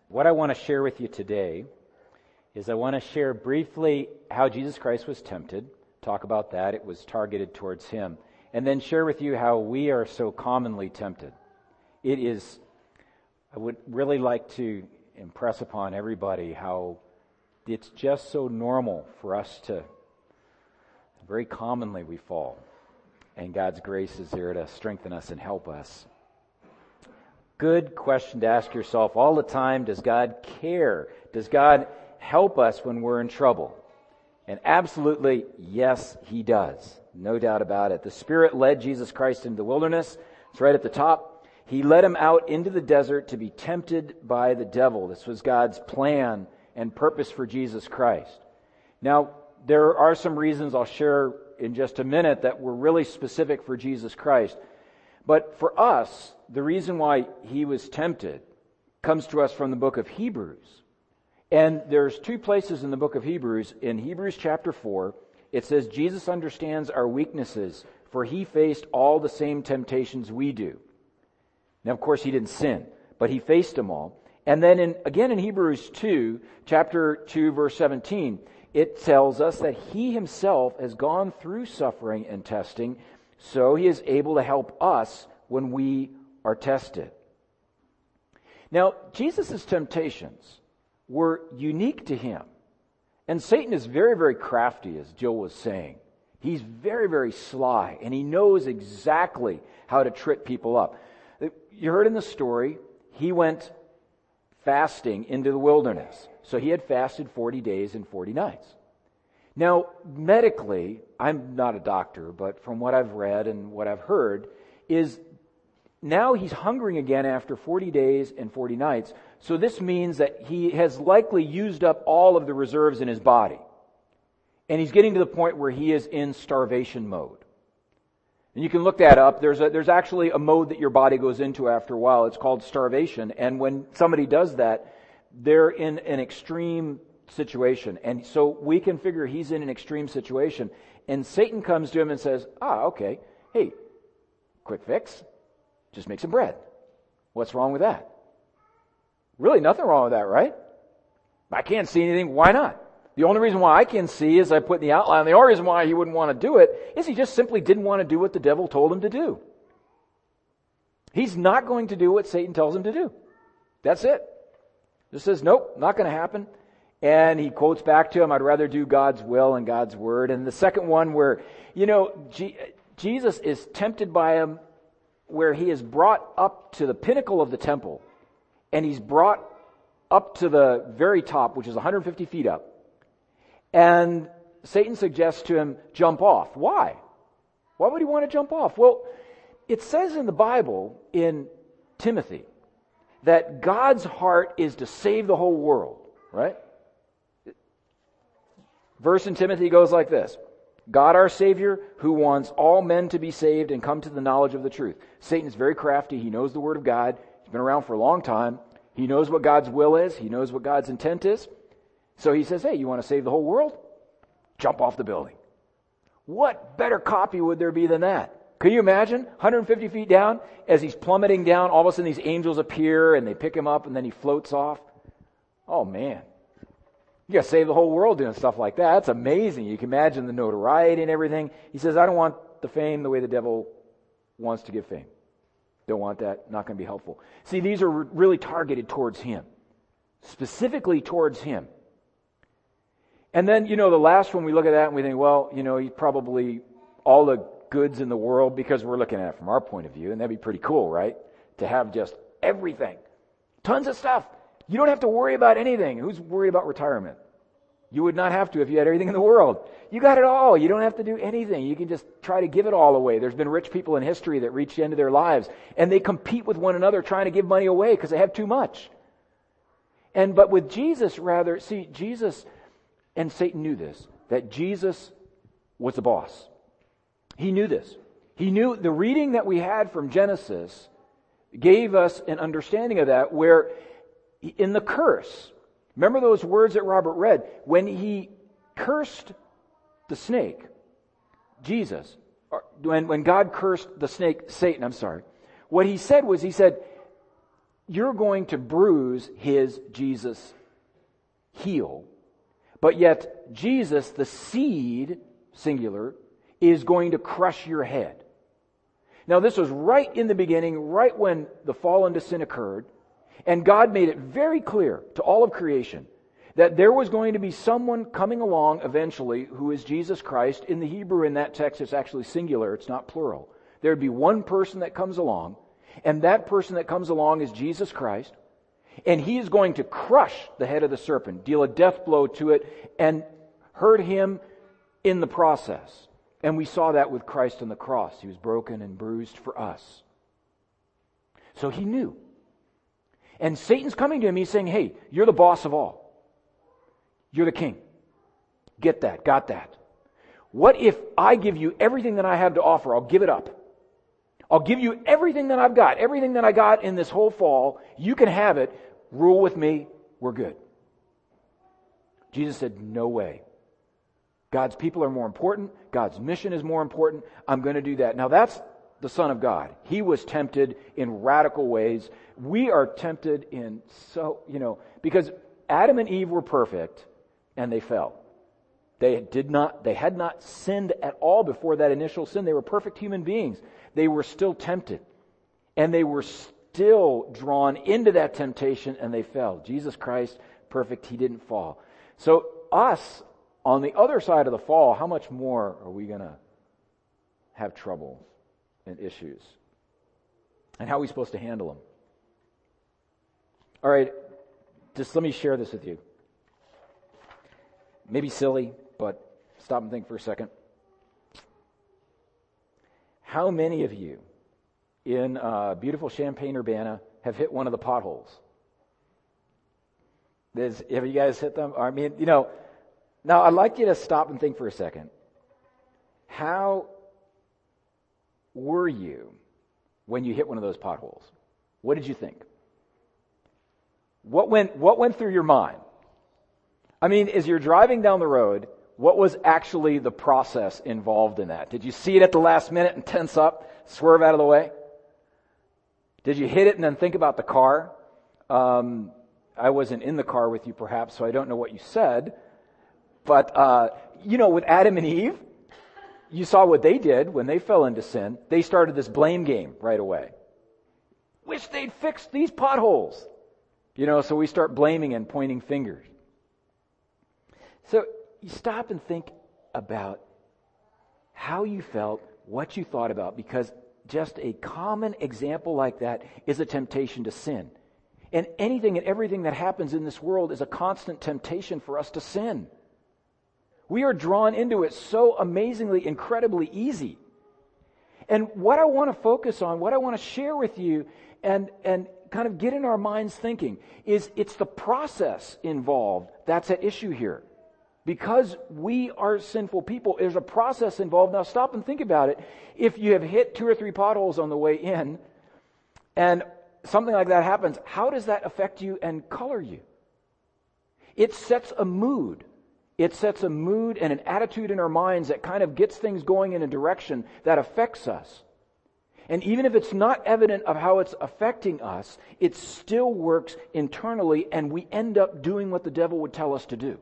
What I want to share with you today is I want to share briefly how Jesus Christ was tempted, talk about that, it was targeted towards Him, and then share with you how we are so commonly tempted. I would really like to impress upon everybody how it's just so normal for us to, very commonly we fall, and God's grace is there to strengthen us and help us. Good question to ask yourself all the time. Does God care? Does God help us when we're in trouble? And absolutely, yes, He does. No doubt about it. The Spirit led Jesus Christ into the wilderness. It's right at the top. He led Him out into the desert to be tempted by the devil. This was God's plan and purpose for Jesus Christ. Now, there are some reasons I'll share in just a minute that were really specific for Jesus Christ. But for us, the reason why He was tempted comes to us from the book of Hebrews. And there's two places in the book of Hebrews. In Hebrews chapter 4, it says, Jesus understands our weaknesses, for He faced all the same temptations we do. Now, of course, He didn't sin, but He faced them all. And then again in Hebrews 2, chapter 2, verse 17, it tells us that He Himself has gone through suffering and testing, so He is able to help us when we are tested. Now, Jesus' temptations were unique to Him. And Satan is very, very crafty, as Jill was saying. He's very, very sly, and he knows exactly how to trip people up. You heard in the story, he went fasting into the wilderness. So he had fasted 40 days and 40 nights. Now, medically, I'm not a doctor, but from what I've read and what I've heard, is now he's hungering again after 40 days and 40 nights. So this means that he has likely used up all of the reserves in his body. And he's getting to the point where he is in starvation mode. And you can look that up. There's actually a mode that your body goes into after a while. It's called starvation. And when somebody does that, they're in an extreme situation. And so we can figure he's in an extreme situation. And Satan comes to him and says, okay, hey, quick fix. Just make some bread. What's wrong with that? Really nothing wrong with that, right? I can't see anything. Why not? The only reason why I can see is I put in the outline. The only reason why he wouldn't want to do it is he just simply didn't want to do what the devil told him to do. He's not going to do what Satan tells him to do. That's it. Just says, nope, not going to happen. And he quotes back to him, I'd rather do God's will and God's word. And the second one where, Jesus is tempted by him where he is brought up to the pinnacle of the temple. And he's brought up to the very top, which is 150 feet up. And Satan suggests to him, jump off. Why? Why would he want to jump off? Well, it says in the Bible, in Timothy, that God's heart is to save the whole world, right? Verse in Timothy goes like this. God our Savior, who wants all men to be saved and come to the knowledge of the truth. Satan is very crafty. He knows the Word of God. He's been around for a long time. He knows what God's will is. He knows what God's intent is. So he says, hey, you want to save the whole world? Jump off the building. What better copy would there be than that? Can you imagine? 150 feet down, as he's plummeting down, all of a sudden these angels appear and they pick him up and then he floats off. Oh man. You got to save the whole world doing stuff like that. That's amazing. You can imagine the notoriety and everything. He says, I don't want the fame the way the devil wants to give fame. Don't want that. Not going to be helpful. See, these are really targeted towards him. Specifically towards him. And then, the last one we look at that and we think, well, he's probably all the goods in the world because we're looking at it from our point of view. And that'd be pretty cool, right? To have just everything. Tons of stuff. You don't have to worry about anything. Who's worried about retirement? You would not have to if you had everything in the world. You got it all. You don't have to do anything. You can just try to give it all away. There's been rich people in history that reach the end of their lives and they compete with one another trying to give money away because they have too much. But with Jesus, Jesus and Satan knew this, that Jesus was the boss. He knew this. He knew the reading that we had from Genesis gave us an understanding of that, where in the curse, remember those words that Robert read, when he cursed the snake, Jesus, when God cursed the snake, Satan, what he said was, you're going to bruise his, Jesus, heel. But yet, Jesus, the seed, singular, is going to crush your head. Now, this was right in the beginning, right when the fall into sin occurred. And God made it very clear to all of creation that there was going to be someone coming along eventually who is Jesus Christ. In the Hebrew, in that text, it's actually singular. It's not plural. There would be one person that comes along, and that person that comes along is Jesus Christ. And he is going to crush the head of the serpent, deal a death blow to it, and hurt him in the process. And we saw that with Christ on the cross. He was broken and bruised for us. So he knew. And Satan's coming to him. He's saying, hey, you're the boss of all. You're the king. Get that. Got that. What if I give you everything that I have to offer? I'll give it up. I'll give you everything that I've got. Everything that I got in this whole fall. You can have it. Rule with me. We're good. Jesus said, no way. God's people are more important. God's mission is more important. I'm going to do that. Now that's the Son of God. He was tempted in radical ways. We are tempted in because Adam and Eve were perfect and they fell. They had not sinned at all before that initial sin. They were perfect human beings. They were still tempted. And they were still drawn into that temptation and they fell. Jesus Christ, perfect, he didn't fall. So us, on the other side of the fall, how much more are we going to have trouble and issues? And how are we supposed to handle them? All right, just let me share this with you. Maybe silly, but stop and think for a second. How many of you in beautiful Champaign-Urbana have hit one of the potholes? Have you guys hit them? I mean, now I'd like you to stop and think for a second. How were you when you hit one of those potholes? What did you think? What went through your mind? I mean, as you're driving down the road, what was actually the process involved in that? Did you see it at the last minute and tense up, swerve out of the way? Did you hit it and then think about the car? I wasn't in the car with you perhaps, so I don't know what you said. But, with Adam and Eve, you saw what they did when they fell into sin. They started this blame game right away. Wish they'd fixed these potholes. So we start blaming and pointing fingers. So you stop and think about how you felt, what you thought about, because just a common example like that is a temptation to sin. And anything and everything that happens in this world is a constant temptation for us to sin. We are drawn into it so amazingly, incredibly easy. And what I want to focus on, what I want to share with you and kind of get in our minds thinking is it's the process involved that's at issue here. Because we are sinful people, there's a process involved. Now stop and think about it. If you have hit 2 or 3 potholes on the way in and something like that happens, how does that affect you and color you? It sets a mood. It sets a mood and an attitude in our minds that kind of gets things going in a direction that affects us. And even if it's not evident of how it's affecting us, it still works internally and we end up doing what the devil would tell us to do.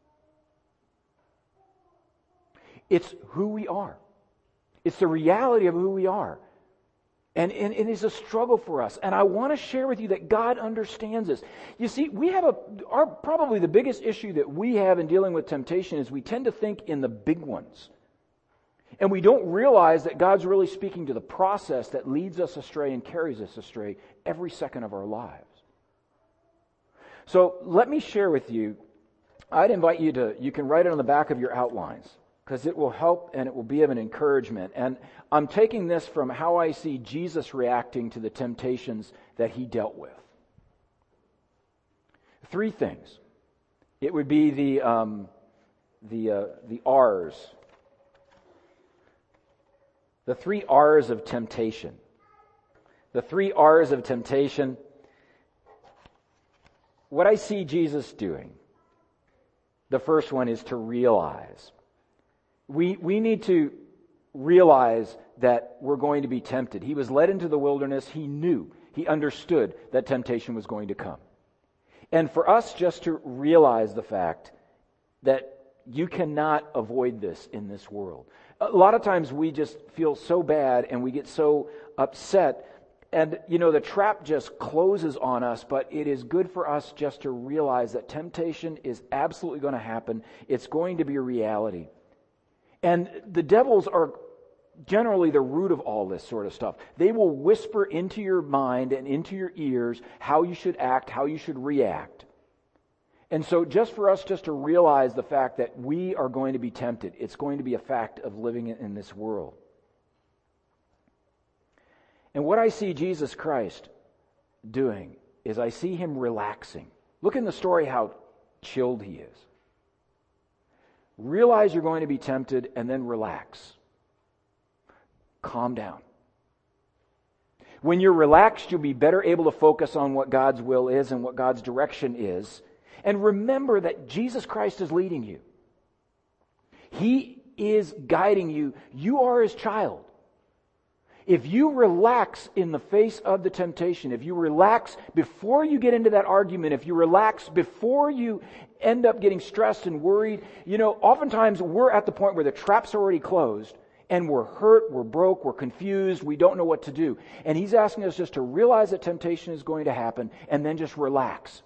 It's who we are. It's the reality of who we are. And it is a struggle for us. And I want to share with you that God understands this. You see, we have probably the biggest issue that we have in dealing with temptation is we tend to think in the big ones. And we don't realize that God's really speaking to the process that leads us astray and carries us astray every second of our lives. So let me share with you, I'd invite you can write it on the back of your outlines, because it will help and it will be of an encouragement. And I'm taking this from how I see Jesus reacting to the temptations that he dealt with. 3 things. It would be the R's. The 3 R's of temptation. The 3 R's of temptation. What I see Jesus doing, the first one is to realize. We need to realize that we're going to be tempted. He was led into the wilderness. He knew. He understood that temptation was going to come. And for us just to realize the fact that you cannot avoid this in this world. A lot of times we just feel so bad and we get so upset, and the trap just closes on us, but it is good for us just to realize that temptation is absolutely going to happen. It's going to be a reality. And the devils are generally the root of all this sort of stuff. They will whisper into your mind and into your ears how you should act, how you should react. And so just for us just to realize the fact that we are going to be tempted, it's going to be a fact of living in this world. And what I see Jesus Christ doing is I see him relaxing. Look in the story how chilled he is. Realize you're going to be tempted and then relax. Calm down. When you're relaxed, you'll be better able to focus on what God's will is and what God's direction is. And remember that Jesus Christ is leading you. He is guiding you. You are his child. If you relax in the face of the temptation, if you relax before you get into that argument, if you relax before you end up getting stressed and worried, oftentimes we're at the point where the trap's already closed and we're hurt, we're broke, we're confused, we don't know what to do. And he's asking us just to realize that temptation is going to happen and then just relax.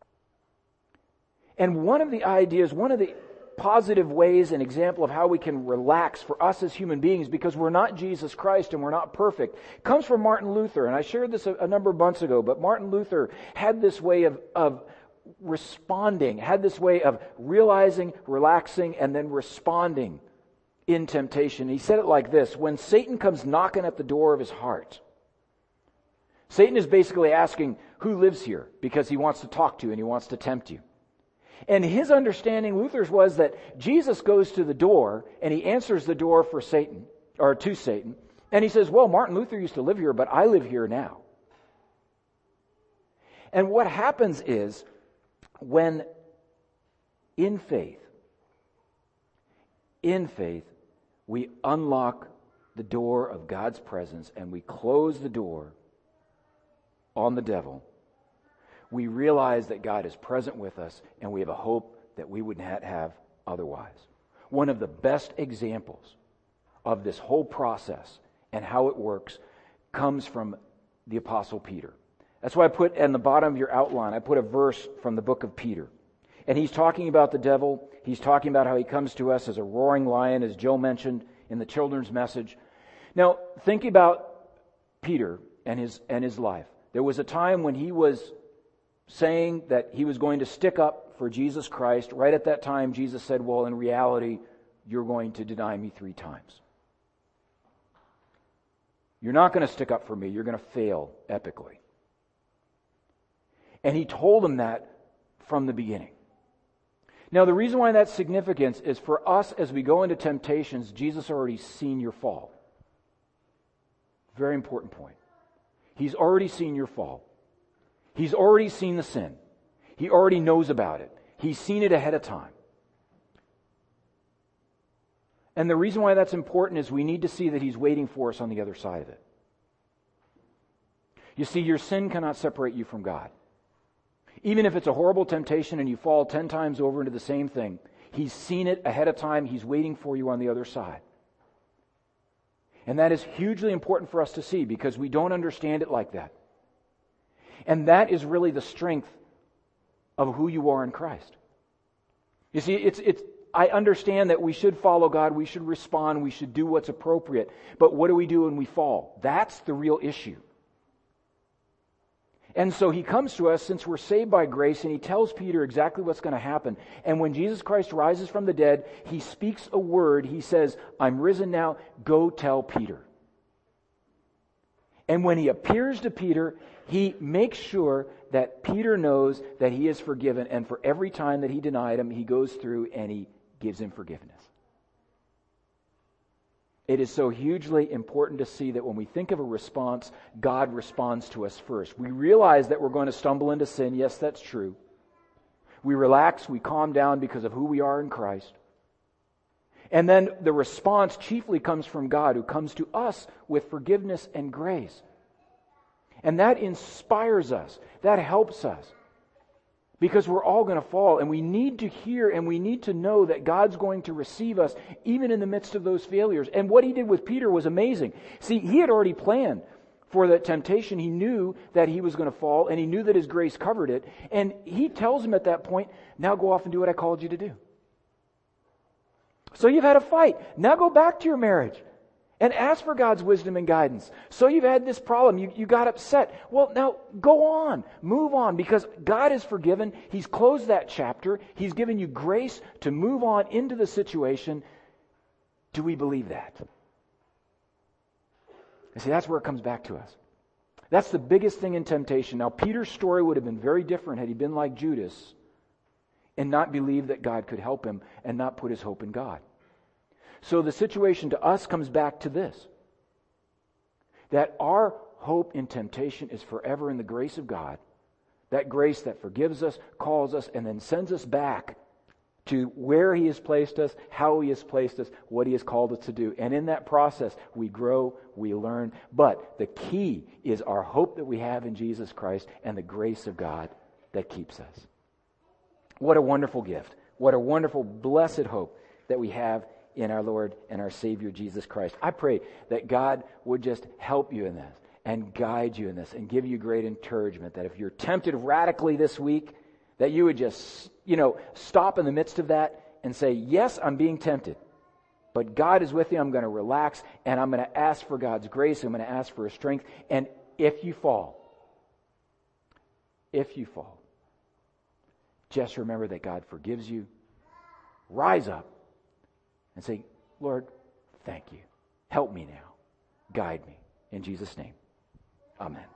And one of the ideas, one of the positive ways, an example of how we can relax for us as human beings, because we're not Jesus Christ and we're not perfect, comes from Martin Luther. And I shared this a number of months ago, but Martin Luther had this way of responding, had this way of realizing, relaxing, and then responding in temptation. He said it like this: when Satan comes knocking at the door of his heart, Satan is basically asking, who lives here? Because he wants to talk to you and he wants to tempt you. And his understanding, Luther's, was that Jesus goes to the door and he answers the door for Satan, or to Satan. And he says, well, Martin Luther used to live here, but I live here now. And what happens is, when in faith, we unlock the door of God's presence and we close the door on the devil, we realize that God is present with us and we have a hope that we would not have otherwise. One of the best examples of this whole process and how it works comes from the Apostle Peter. That's why I put in the bottom of your outline, I put a verse from the book of Peter. And he's talking about the devil. He's talking about how he comes to us as a roaring lion, as Joe mentioned in the children's message. Now, think about Peter and his life. There was a time when he was saying that he was going to stick up for Jesus Christ. Right at that time, Jesus said, well, in reality, you're going to deny me 3 times. You're not going to stick up for me. You're going to fail epically. And he told him that from the beginning. Now, the reason why that's significant is for us as we go into temptations, Jesus already seen your fall. Very important point. He's already seen your fall. He's already seen the sin. He already knows about it. He's seen it ahead of time. And the reason why that's important is we need to see that He's waiting for us on the other side of it. You see, your sin cannot separate you from God. Even if it's a horrible temptation and you fall 10 times over into the same thing, He's seen it ahead of time. He's waiting for you on the other side. And that is hugely important for us to see because we don't understand it like that. And that is really the strength of who you are in Christ. You see, I understand that we should follow God, we should respond, we should do what's appropriate. But what do we do when we fall? That's the real issue. And so He comes to us since we're saved by grace, and He tells Peter exactly what's going to happen. And when Jesus Christ rises from the dead, He speaks a word. He says, I'm risen now, go tell Peter. And when He appears to Peter, He makes sure that Peter knows that he is forgiven. And for every time that he denied Him, He goes through and He gives him forgiveness. It is so hugely important to see that when we think of a response, God responds to us first. We realize that we're going to stumble into sin. Yes, that's true. We relax, we calm down because of who we are in Christ. And then the response chiefly comes from God, who comes to us with forgiveness and grace. And that inspires us. That helps us. Because we're all going to fall, and we need to hear and we need to know that God's going to receive us even in the midst of those failures. And what he did with Peter was amazing. See, he had already planned for that temptation. He knew that he was going to fall, and he knew that his grace covered it. And he tells him at that point, now go off and do what I called you to do. So you've had a fight. Now go back to your marriage and ask for God's wisdom and guidance. So you've had this problem. You got upset. Well, now go on. Move on, because God is forgiven. He's closed that chapter. He's given you grace to move on into the situation. Do we believe that? You see, that's where it comes back to us. That's the biggest thing in temptation. Now, Peter's story would have been very different had he been like Judas and not believed that God could help him and not put his hope in God. So the situation to us comes back to this, that our hope in temptation is forever in the grace of God, that grace that forgives us, calls us, and then sends us back to where he has placed us, how he has placed us, what he has called us to do. And in that process, we grow, we learn. But the key is our hope that we have in Jesus Christ and the grace of God that keeps us. What a wonderful gift. What a wonderful, blessed hope that we have in our Lord and our Savior, Jesus Christ. I pray that God would just help you in this and guide you in this and give you great encouragement, that if you're tempted radically this week, that you would just, stop in the midst of that and say, yes, I'm being tempted, but God is with you. I'm going to relax, and I'm going to ask for God's grace. I'm going to ask for His strength. And if you fall, just remember that God forgives you. Rise up and say, Lord, thank you. Help me now. Guide me. In Jesus' name, amen.